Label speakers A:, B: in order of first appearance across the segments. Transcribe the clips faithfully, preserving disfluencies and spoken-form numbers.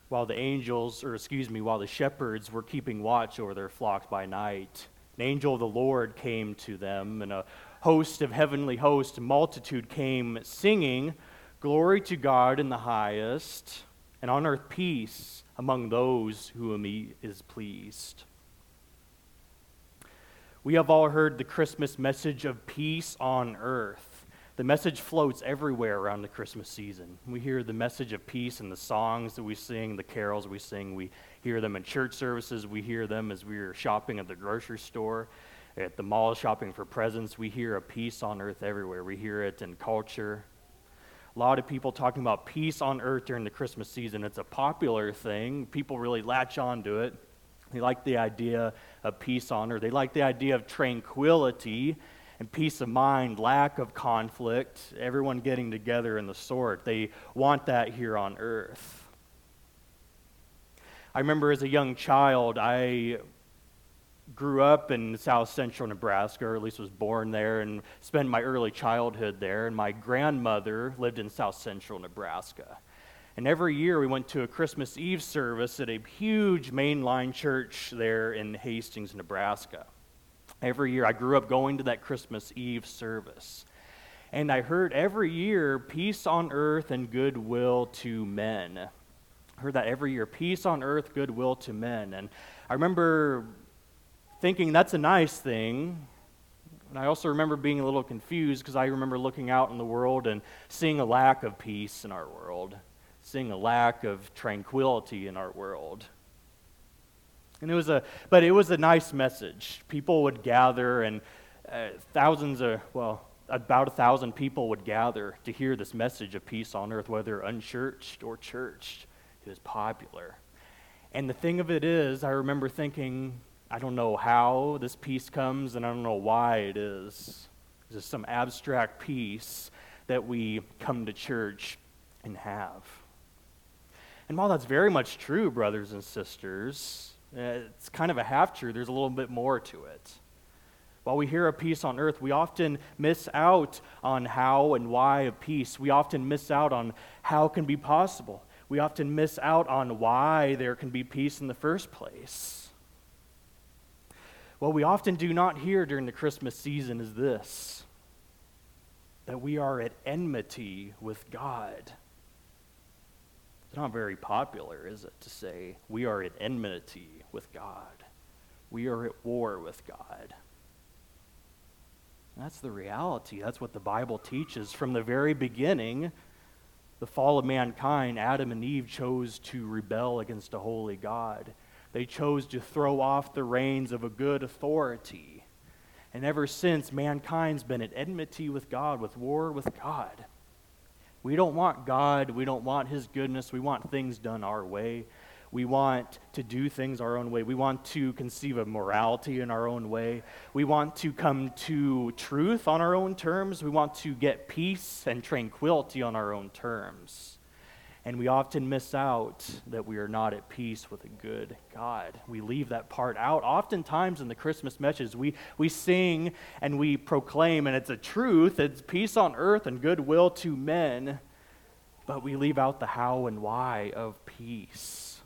A: while the angels, or excuse me, while the shepherds were keeping watch over their flocks by night, an angel of the Lord came to them, and a host of heavenly hosts, a multitude came singing, "Glory to God in the highest, and on earth peace among those whom he is pleased." We have all heard the Christmas message of peace on earth. The message floats everywhere around the Christmas season. We hear the message of peace in the songs that we sing, the carols we sing. We hear them in church services. We hear them as we are shopping at the grocery store, at the mall shopping for presents. We hear a peace on earth everywhere. We hear it in culture. A lot of people talking about peace on earth during the Christmas season. It's a popular thing. People really latch onto it. They like the idea of peace on earth. They like the idea of tranquility and peace of mind, lack of conflict, everyone getting together in the sort. They want that here on earth. I remember as a young child, I grew up in south central Nebraska, or at least was born there, and spent my early childhood there. And my grandmother lived in south central Nebraska. And every year we went to a Christmas Eve service at a huge mainline church there in Hastings, Nebraska. Every year I grew up going to that Christmas Eve service. And I heard every year, peace on earth and goodwill to men. I heard that every year, peace on earth, goodwill to men. And I remember thinking that's a nice thing. And I also remember being a little confused because I remember looking out in the world and seeing a lack of peace in our world, seeing a lack of tranquility in our world. And it was a, but it was a nice message. People would gather, and uh, thousands of, well, about a thousand people would gather to hear this message of peace on earth, whether unchurched or churched. It was popular. And the thing of it is, I remember thinking, I don't know how this peace comes, and I don't know why it is. It's just some abstract peace that we come to church and have. And while that's very much true, brothers and sisters, it's kind of a half-truth. There's a little bit more to it. While we hear of peace on earth, we often miss out on how and why of peace. We often miss out on how it can be possible. We often miss out on why there can be peace in the first place. What we often do not hear during the Christmas season is this, that we are at enmity with God. It's not very popular, is it, to say we are at enmity with God. We are at war with God. And that's the reality. That's what the Bible teaches. From the very beginning, the fall of mankind, Adam and Eve chose to rebel against a holy God. They chose to throw off the reins of a good authority. And ever since, mankind's been at enmity with God, with war with God. We don't want God. We don't want His goodness. We want things done our way. We want to do things our own way. We want to conceive of morality in our own way. We want to come to truth on our own terms. We want to get peace and tranquility on our own terms. And we often miss out that we are not at peace with a good God. We leave that part out. Oftentimes in the Christmas message, we, we sing and we proclaim, and it's a truth, it's peace on earth and goodwill to men, but we leave out the how and why of peace.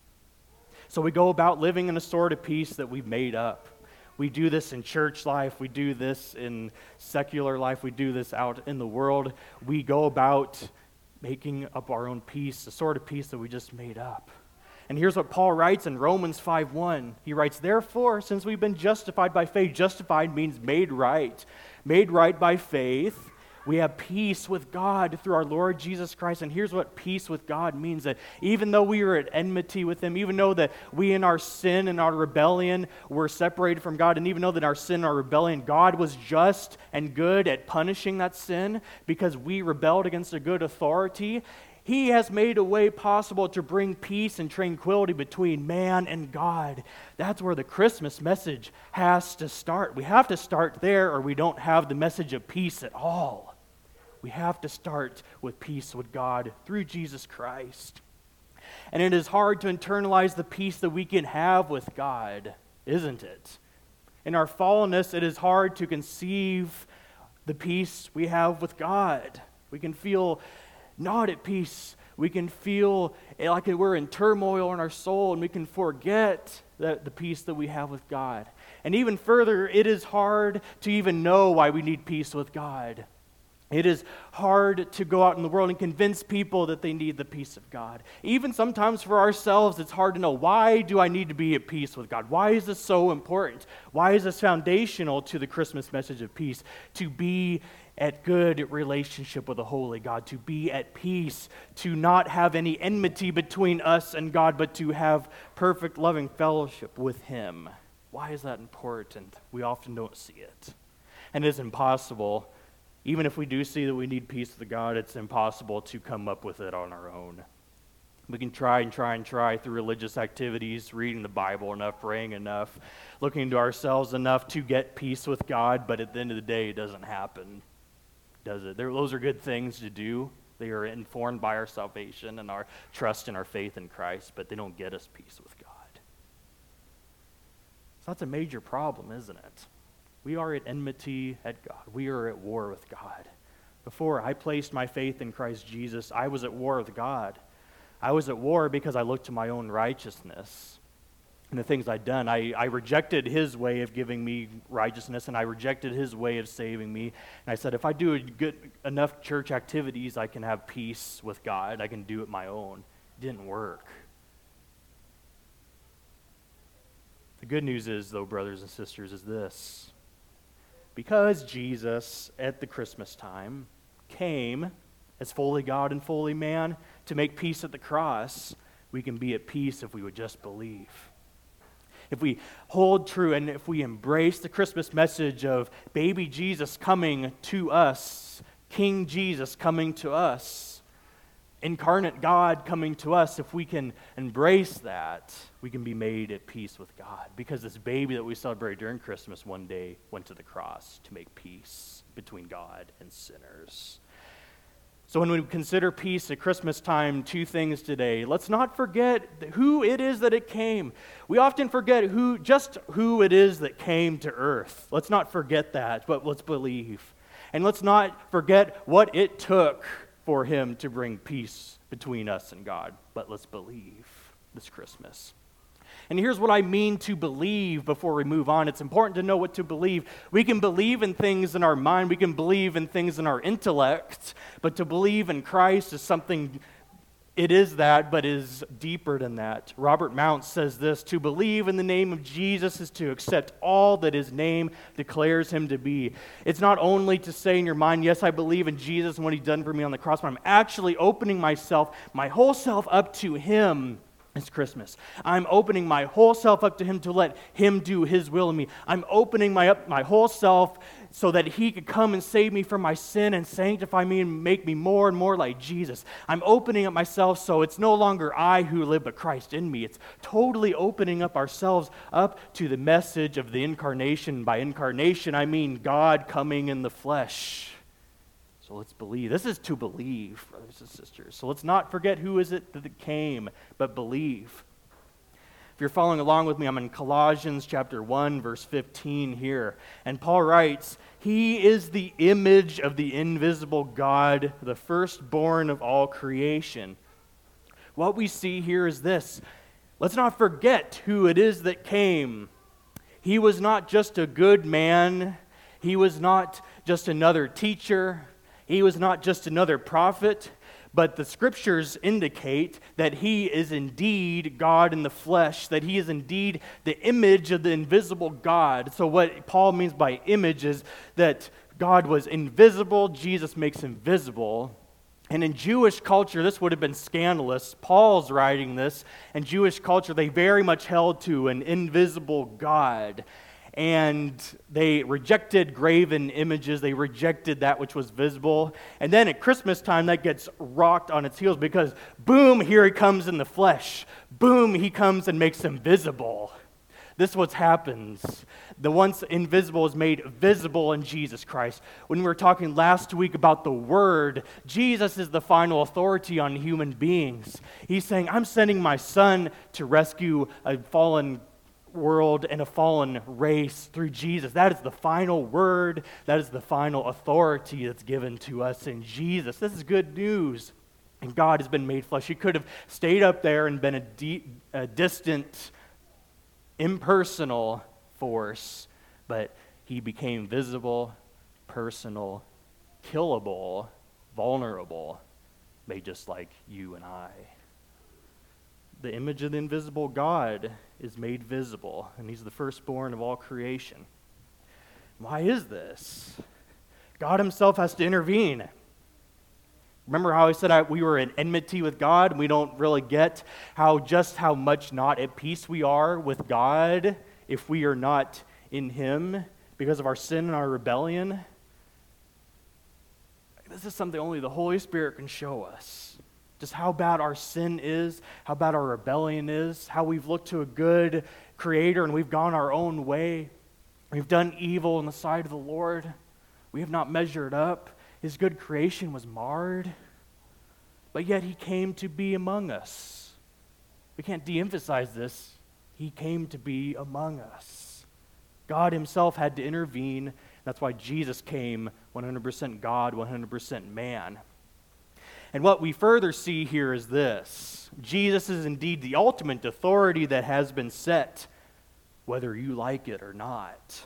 A: So we go about living in a sort of peace that we've made up. We do this in church life. We do this in secular life. We do this out in the world. We go about making up our own peace, the sort of peace that we just made up. And here's what Paul writes in Romans five one. He writes, "Therefore, since we've been justified by faith," justified means made right, made right by faith, we have peace with God through our Lord Jesus Christ. And here's what peace with God means, that even though we are at enmity with Him, even though that we in our sin and our rebellion were separated from God, and even though that our sin and our rebellion, God was just and good at punishing that sin because we rebelled against a good authority, He has made a way possible to bring peace and tranquility between man and God. That's where the Christmas message has to start. We have to start there, or we don't have the message of peace at all. We have to start with peace with God through Jesus Christ. And it is hard to internalize the peace that we can have with God, isn't it? In our fallenness, it is hard to conceive the peace we have with God. We can feel not at peace We can feel like we're in turmoil in our soul, and we can forget the, the peace that we have with God. And even further, it is hard to even know why we need peace with God. It is hard to go out in the world and convince people that they need the peace of God. Even sometimes for ourselves, it's hard to know, why do I need to be at peace with God? Why is this so important? Why is this foundational to the Christmas message of peace? To be at good relationship with a holy God, to be at peace, to not have any enmity between us and God, but to have perfect loving fellowship with Him. Why is that important? We often don't see it. And it's impossible. Even if we do see that we need peace with God, it's impossible to come up with it on our own. We can try and try and try through religious activities, reading the Bible enough, praying enough, looking into ourselves enough to get peace with God, but at the end of the day, it doesn't happen, does it? They're, those are good things to do. They are informed by our salvation and our trust and our faith in Christ, but they don't get us peace with God. So that's a major problem, isn't it? We are at enmity at God. We are at war with God. Before I placed my faith in Christ Jesus, I was at war with God. I was at war because I looked to my own righteousness and the things I'd done. I, I rejected His way of giving me righteousness, and I rejected His way of saving me. And I said, if I do a good enough church activities, I can have peace with God. I can do it my own. It didn't work. The good news is, though, brothers and sisters, is this. Because Jesus, at the Christmas time, came as fully God and fully man to make peace at the cross, we can be at peace if we would just believe. If we hold true and if we embrace the Christmas message of baby Jesus coming to us, King Jesus coming to us, incarnate God coming to us, if we can embrace that, we can be made at peace with God. Because this baby that we celebrate during Christmas one day went to the cross to make peace between God and sinners. So when we consider peace at Christmas time, two things today. Let's not forget who it is that it came. We often forget who, just who it is that came to earth. Let's not forget that, but let's believe. And let's not forget what it took for Him to bring peace between us and God. But let's believe this Christmas. And here's what I mean to believe before we move on. It's important to know what to believe. We can believe in things in our mind. We can believe in things in our intellect. But to believe in Christ is something, it is that, but is deeper than that. Robert Mounce says this: to believe in the name of Jesus is to accept all that His name declares Him to be. It's not only to say in your mind, yes, I believe in Jesus and what He's done for me on the cross, but I'm actually opening myself, my whole self up to Him. It's Christmas. I'm opening my whole self up to Him to let Him do His will in me. I'm opening my up my whole self so that He could come and save me from my sin and sanctify me and make me more and more like Jesus. I'm opening up myself so it's no longer I who live, but Christ in me. It's totally opening up ourselves up to the message of the incarnation. By incarnation, I mean God coming in the flesh. So let's believe. This is to believe, brothers and sisters. So let's not forget who is it that came, but believe. If you're following along with me, I'm in Colossians chapter one, verse fifteen here. And Paul writes, He is the image of the invisible God, the firstborn of all creation. What we see here is this. Let's not forget who it is that came. He was not just a good man. He was not just another teacher. He was not just another prophet, but the Scriptures indicate that He is indeed God in the flesh, that He is indeed the image of the invisible God. So what Paul means by image is that God was invisible, Jesus makes Him visible. And in Jewish culture, this would have been scandalous. Paul's writing this. In Jewish culture, they very much held to an invisible God. And they rejected graven images. They rejected that which was visible. And then at Christmas time, that gets rocked on its heels because, boom, here He comes in the flesh. Boom, He comes and makes Him visible. This is what happens. The once invisible is made visible in Jesus Christ. When we were talking last week about the Word, Jesus is the final authority on human beings. He's saying, I'm sending my Son to rescue a fallen world and a fallen race through Jesus. That is the final word. That is the final authority that's given to us in Jesus. This is good news. And God has been made flesh. He could have stayed up there and been a, de- a distant, impersonal force, but he became visible, personal, killable, vulnerable, made just like you and I. The image of the invisible God is made visible, and he's the firstborn of all creation. Why is this? God himself has to intervene. Remember how I said I, we were in enmity with God, and we don't really get how just how much not at peace we are with God if we are not in him because of our sin and our rebellion? This is something only the Holy Spirit can show us. Just how bad our sin is, how bad our rebellion is, how we've looked to a good creator and we've gone our own way. We've done evil in the sight of the Lord. We have not measured up. His good creation was marred, but yet he came to be among us. We can't de-emphasize this. He came to be among us. God himself had to intervene. That's why Jesus came one hundred percent God, one hundred percent man. And what we further see here is this. Jesus is indeed the ultimate authority that has been set, whether you like it or not.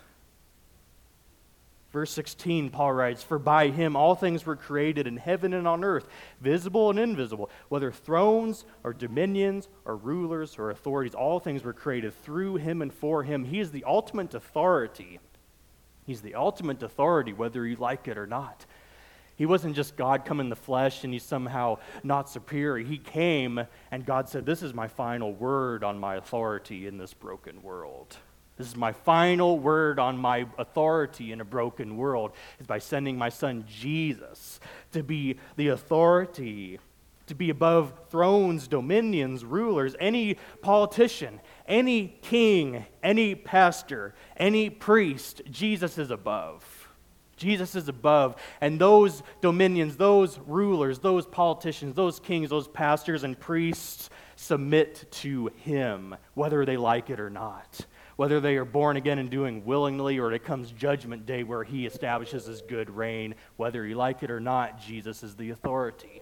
A: Verse sixteen, Paul writes, "For by him all things were created in heaven and on earth, visible and invisible, whether thrones or dominions or rulers or authorities, all things were created through him and for him." He is the ultimate authority. He's the ultimate authority, whether you like it or not. He wasn't just God come in the flesh and he's somehow not superior. He came and God said, "This is my final word on my authority in this broken world. This is my final word on my authority in a broken world, is by sending my son Jesus to be the authority, to be above thrones, dominions, rulers, any politician, any king, any pastor, any priest. Jesus is above. Jesus is above, and those dominions, those rulers, those politicians, those kings, those pastors and priests submit to him, whether they like it or not. Whether they are born again and doing willingly, or it comes judgment day where he establishes his good reign, whether you like it or not, Jesus is the authority.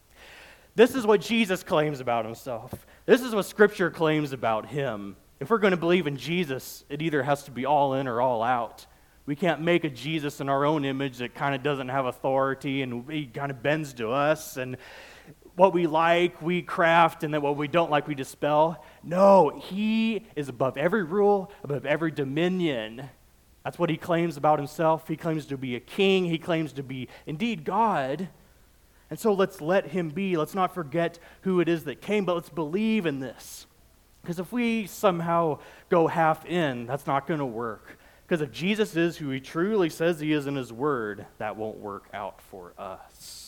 A: This is what Jesus claims about himself. This is what Scripture claims about him. If we're going to believe in Jesus, it either has to be all in or all out. We can't make a Jesus in our own image that kind of doesn't have authority and he kind of bends to us, and what we like, we craft, and then what we don't like, we dispel. No, he is above every rule, above every dominion. That's what he claims about himself. He claims to be a king. He claims to be indeed God. And so let's let him be. Let's not forget who it is that came, but let's believe in this. Because if we somehow go half in, that's not going to work. Because if Jesus is who he truly says he is in his word, that won't work out for us.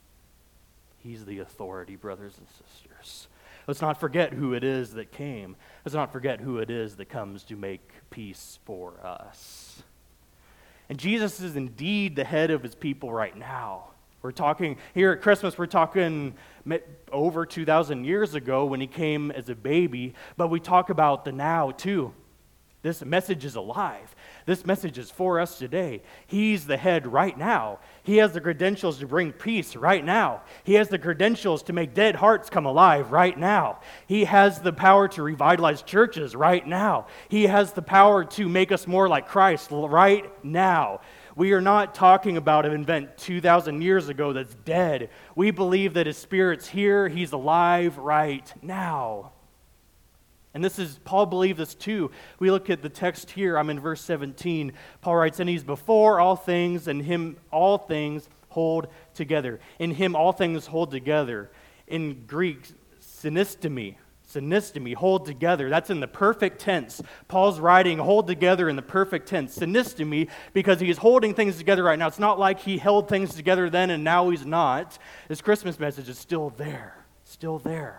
A: He's the authority, brothers and sisters. Let's not forget who it is that came. Let's not forget who it is that comes to make peace for us. And Jesus is indeed the head of his people right now. We're talking, here at Christmas, we're talking over two thousand years ago when he came as a baby, but we talk about the now too. This message is alive. This message is for us today. He's the head right now. He has the credentials to bring peace right now. He has the credentials to make dead hearts come alive right now. He has the power to revitalize churches right now. He has the power to make us more like Christ right now. We are not talking about an event two thousand years ago that's dead. We believe that his Spirit's here. He's alive right now. And this is, Paul believed this too. We look at the text here, I'm in verse seventeen. Paul writes, "And he's before all things, and him all things hold together." In him all things hold together. In Greek, synestemi, synestemi, hold together. That's in the perfect tense. Paul's writing hold together in the perfect tense. Synestemi, because he is holding things together right now. It's not like he held things together then and now he's not. This Christmas message is still there, still there.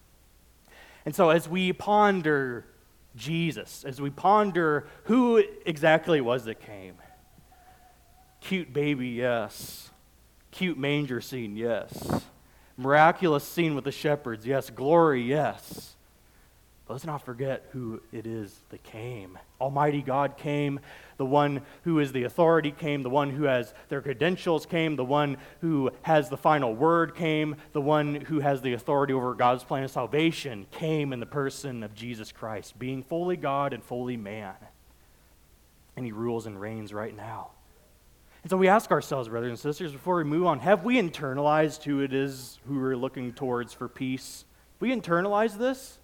A: And so as we ponder Jesus, as we ponder who exactly it was that came, cute baby, yes. Cute manger scene, yes. Miraculous scene with the shepherds, yes. Glory, yes. Let's not forget who it is that came. Almighty God came. The one who is the authority came. The one who has their credentials came. The one who has the final word came. The one who has the authority over God's plan of salvation came in the person of Jesus Christ, being fully God and fully man. And he rules and reigns right now. And so we ask ourselves, brothers and sisters, before we move on, have we internalized who it is who we're looking towards for peace? Have we internalized this?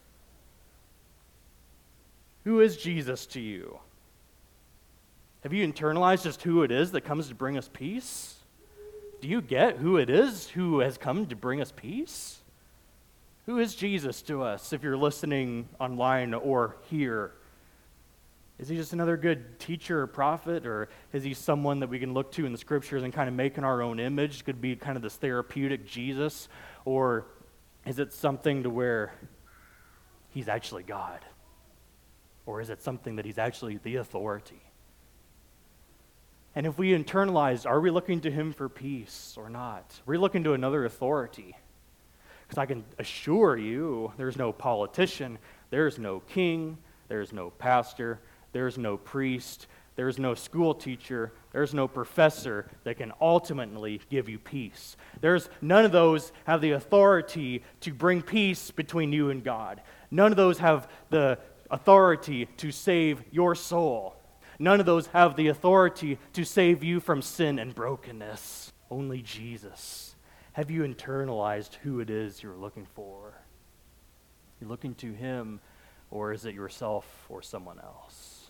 A: Who is Jesus to you? Have you internalized just who it is that comes to bring us peace? Do you get who it is who has come to bring us peace? Who is Jesus to us if you're listening online or here? Is he just another good teacher or prophet, or is he someone that we can look to in the scriptures and kind of make in our own image? Could be kind of this therapeutic Jesus, or is it something to where he's actually God? Or is it something that he's actually the authority? And if we internalize, are we looking to him for peace or not? Are we looking to another authority? Because I can assure you, there's no politician, there's no king, there's no pastor, there's no priest, there's no school teacher, there's no professor that can ultimately give you peace. There's none of those have the authority to bring peace between you and God. None of those have the authority to save your soul. None of those have the authority to save you from sin and brokenness. Only Jesus. Have you internalized who it is you're looking for? You're looking to him, or is it yourself or someone else?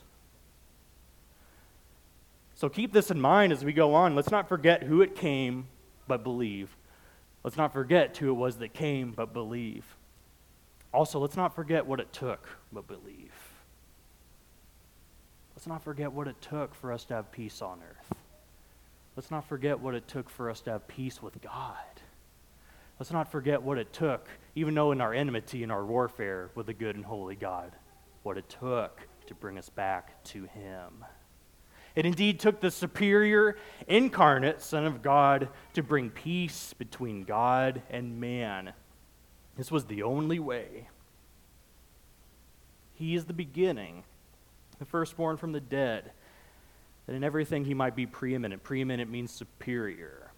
A: So keep this in mind as we go on. Let's not forget who it came, but believe. Let's not forget who it was that came, but believe. Also, let's not forget what it took, but believe. Let's not forget what it took for us to have peace on earth. Let's not forget what it took for us to have peace with God. Let's not forget what it took, even though in our enmity and our warfare with the good and holy God, what it took to bring us back to him. It indeed took the superior, incarnate Son of God to bring peace between God and man. This was the only way. He is the beginning, the firstborn from the dead, that in everything he might be preeminent. Preeminent means superior.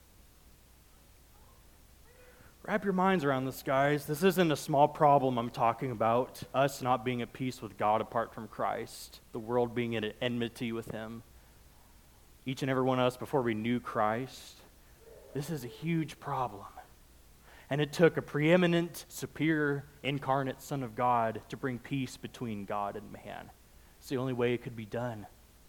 A: Wrap your minds around this, guys. This isn't a small problem I'm talking about. Us not being at peace with God apart from Christ. The world being at enmity with him. Each and every one of us before we knew Christ. This is a huge problem. And it took a preeminent, superior, incarnate Son of God to bring peace between God and man. It's the only way it could be done.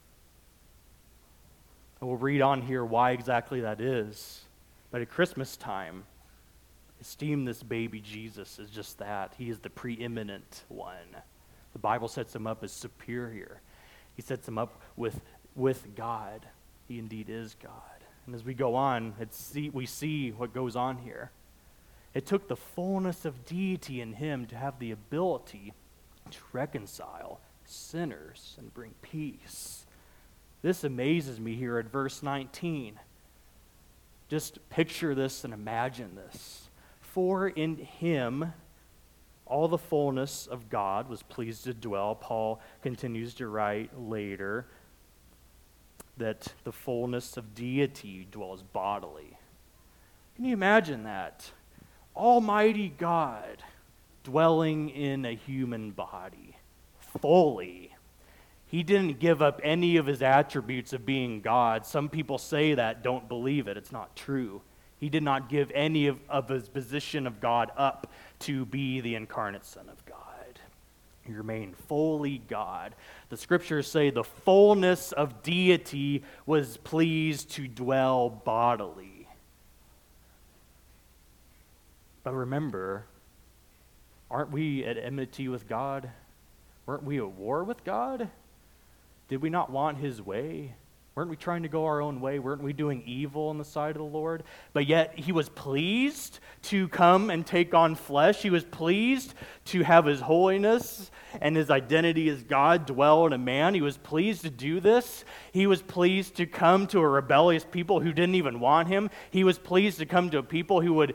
A: And we'll read on here why exactly that is. But at Christmas time, esteem this baby Jesus as just that. He is the preeminent one. The Bible sets him up as superior. He sets him up with, with God. He indeed is God. And as we go on, it's see, we see what goes on here. It took the fullness of deity in him to have the ability to reconcile sinners and bring peace. This amazes me here at verse nineteen. Just picture this and imagine this. For in him all the fullness of God was pleased to dwell. Paul continues to write later that the fullness of deity dwells bodily. Can you imagine that? Almighty God dwelling in a human body, fully. He didn't give up any of his attributes of being God. Some people say that, don't believe it. It's not true. He did not give any of, of his position of God up to be the incarnate Son of God. He remained fully God. The scriptures say the fullness of deity was pleased to dwell bodily. But remember, aren't we at enmity with God? Weren't we at war with God? Did we not want his way? Weren't we trying to go our own way? Weren't we doing evil in the sight of the Lord? But yet he was pleased to come and take on flesh. He was pleased to have his holiness and his identity as God dwell in a man. He was pleased to do this. He was pleased to come to a rebellious people who didn't even want him. He was pleased to come to a people who would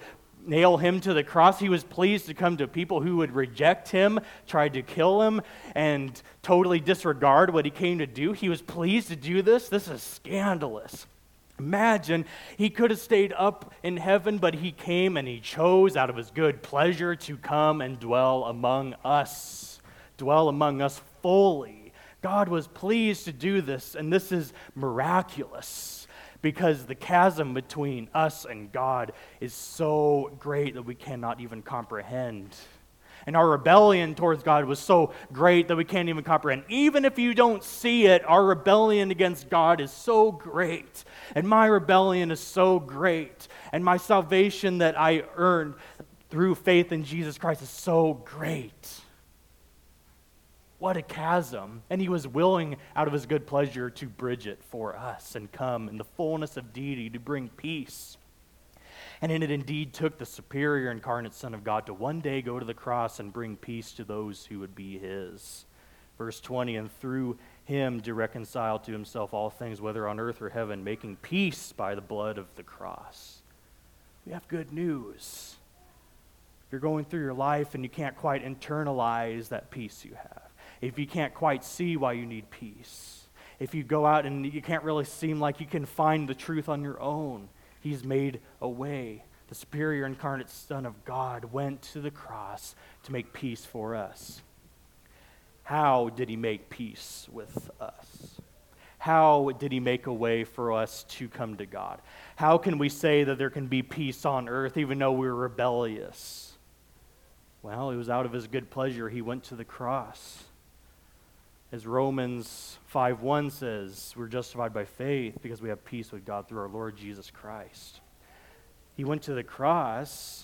A: nail him to the cross. He was pleased to come to people who would reject him, tried to kill him, and totally disregard what he came to do. He was pleased to do this. This is scandalous. Imagine, he could have stayed up in heaven, but he came and he chose out of his good pleasure to come and dwell among us, dwell among us fully. God was pleased to do this, and this is miraculous because the chasm between us and God is so great that we cannot even comprehend. And our rebellion towards God was so great that we can't even comprehend. Even if you don't see it, our rebellion against God is so great. And my rebellion is so great. And my salvation that I earned through faith in Jesus Christ is so great. What a chasm. And he was willing, out of his good pleasure, to bridge it for us and come in the fullness of deity to bring peace. And it indeed took the superior incarnate Son of God to one day go to the cross and bring peace to those who would be his. Verse twenty, and through him to reconcile to himself all things, whether on earth or heaven, making peace by the blood of the cross. We have good news. If you're going through your life and you can't quite internalize that peace you have, if you can't quite see why you need peace, if you go out and you can't really seem like you can find the truth on your own, he's made a way. The superior incarnate Son of God went to the cross to make peace for us. How did he make peace with us? How did he make a way for us to come to God? How can we say that there can be peace on earth even though we're rebellious? Well, it was out of his good pleasure he went to the cross. As Romans five one says, we're justified by faith because we have peace with God through our Lord Jesus Christ. He went to the cross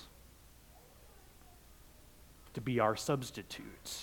A: to be our substitute.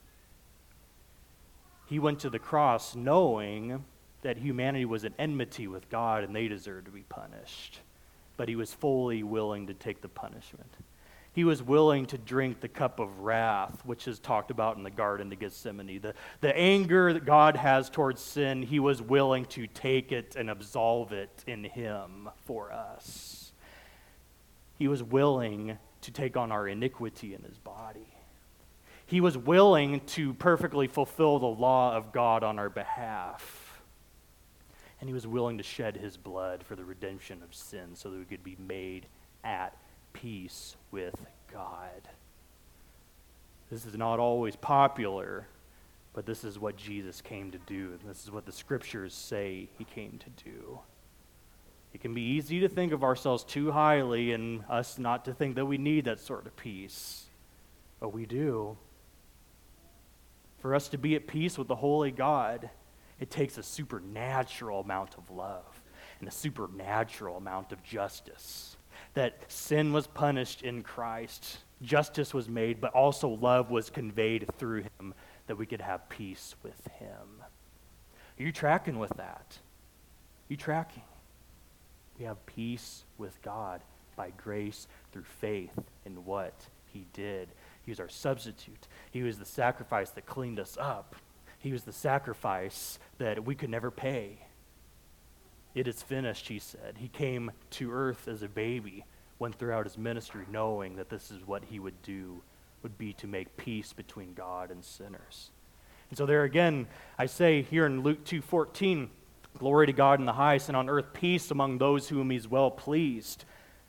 A: He went to the cross knowing that humanity was at enmity with God and they deserved to be punished. But he was fully willing to take the punishment. He was willing to drink the cup of wrath, which is talked about in the Garden of Gethsemane. The, the anger that God has towards sin, he was willing to take it and absolve it in him for us. He was willing to take on our iniquity in his body. He was willing to perfectly fulfill the law of God on our behalf. And he was willing to shed his blood for the redemption of sin so that we could be made at peace with God. This is not always popular, but this is what Jesus came to do, and this is what the scriptures say he came to do. It can be easy to think of ourselves too highly and us not to think that we need that sort of peace, but we do. For us to be at peace with the holy God, it takes a supernatural amount of love and a supernatural amount of justice. That sin was punished in Christ, justice was made, but also love was conveyed through him that we could have peace with him. Are you tracking with that? Are you tracking? We have peace with God by grace through faith in what he did. He was our substitute. He was the sacrifice that cleaned us up. He was the sacrifice that we could never pay. It is finished, he said. He came to earth as a baby, went throughout his ministry knowing that this is what he would do, would be to make peace between God and sinners. And so there again, I say here in Luke two fourteen, glory to God in the highest, and on earth peace among those whom he's well pleased.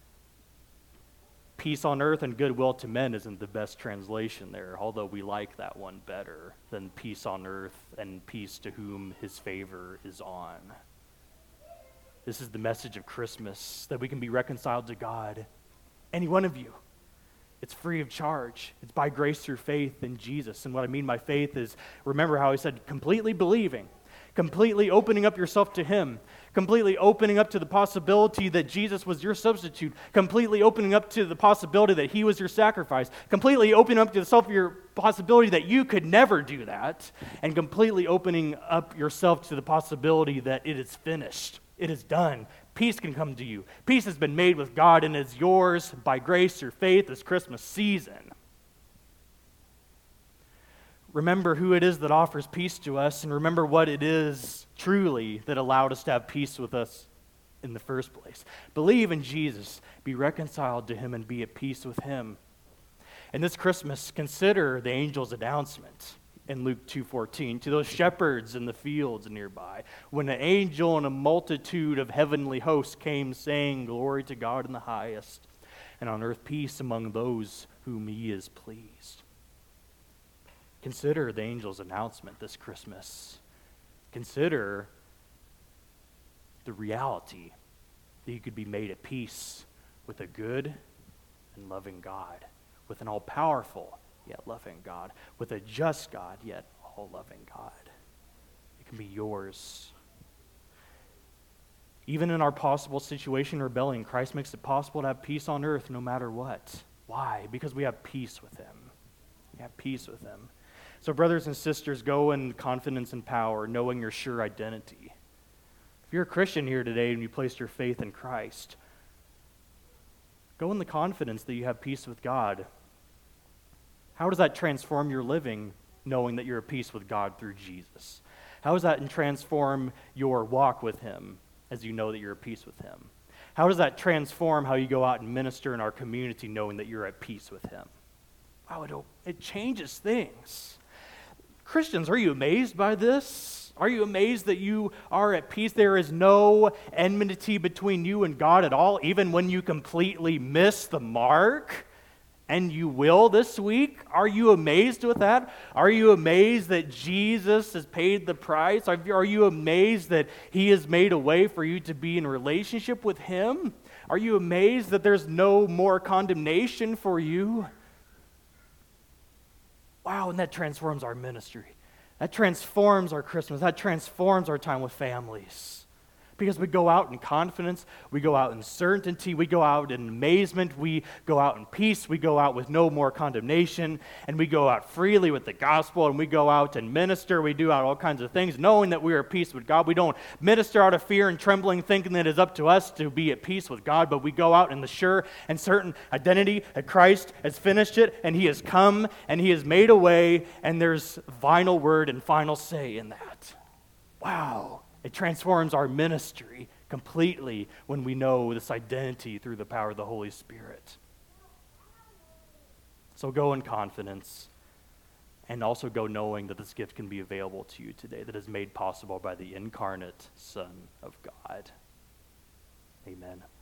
A: Peace on earth and goodwill to men isn't the best translation there, although we like that one better than peace on earth and peace to whom his favor is on. This is the message of Christmas, that we can be reconciled to God. Any one of you. It's free of charge. It's by grace through faith in Jesus. And what I mean by faith is, remember how he said, completely believing, completely opening up yourself to him, completely opening up to the possibility that Jesus was your substitute, completely opening up to the possibility that he was your sacrifice, completely opening up to yourself your possibility that you could never do that, and completely opening up yourself to the possibility that it is finished. It is done. Peace can come to you. Peace has been made with God and is yours by grace through faith this Christmas season. Remember who it is that offers peace to us, and remember what it is truly that allowed us to have peace with us in the first place. Believe in Jesus, be reconciled to him, and be at peace with him. And this Christmas, consider the angel's announcement in Luke two fourteen to those shepherds in the fields nearby, when an angel and a multitude of heavenly hosts came saying, "Glory to God in the highest, and on earth peace among those whom he is pleased." Consider the angel's announcement this Christmas. Consider the reality that you could be made at peace with a good and loving God, with an all-powerful yet loving God, with a just God yet all-loving God. It can be yours. Even in our possible situation, rebellion, Christ makes it possible to have peace on earth no matter what. Why? Because we have peace with him. We have peace with him. So brothers and sisters, go in confidence and power, knowing your sure identity. If you're a Christian here today and you placed your faith in Christ, go in the confidence that you have peace with God. How does that transform your living, knowing that you're at peace with God through Jesus? How does that transform your walk with him as you know that you're at peace with him? How does that transform how you go out and minister in our community, knowing that you're at peace with him? Wow, it, it changes things. Christians, are you amazed by this? Are you amazed that you are at peace? There is no enmity between you and God at all, even when you completely miss the mark? And you will this week? Are you amazed with that? Are you amazed that Jesus has paid the price? Are you amazed that he has made a way for you to be in relationship with him? Are you amazed that there's no more condemnation for you? Wow, and that transforms our ministry. That transforms our Christmas. That transforms our time with families. Because we go out in confidence, we go out in certainty, we go out in amazement, we go out in peace, we go out with no more condemnation, and we go out freely with the gospel, and we go out and minister, we do out all kinds of things, knowing that we are at peace with God. We don't minister out of fear and trembling, thinking that it's up to us to be at peace with God, but we go out in the sure and certain identity that Christ has finished it, and he has come, and he has made a way, and there's final word and final say in that. Wow. It transforms our ministry completely when we know this identity through the power of the Holy Spirit. So go in confidence, and also go knowing that this gift can be available to you today, that is made possible by the incarnate Son of God. Amen.